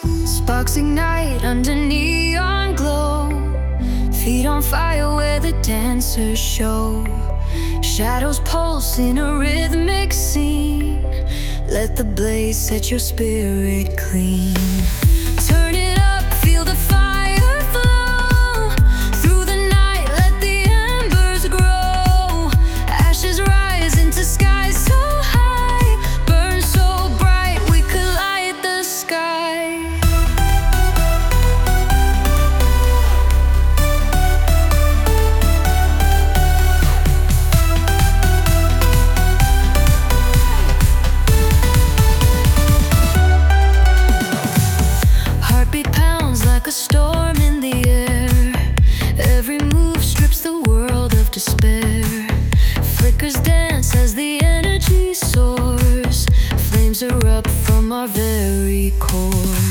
Sparks ignite under neon glow, feet on fire where the dancers show. Shadows pulse in a rhythmic scene. Let the blaze set your spirit clean. Turn it up, feel the fire flow. Through the night, let the embers grow. Ashes rise into skies so high. Burn so bright we could light the sky. Heartbeat pounds like a storm in the air. Every move strips the world of despair. Flickers dance as the energy soars. Flames erupt from our very core.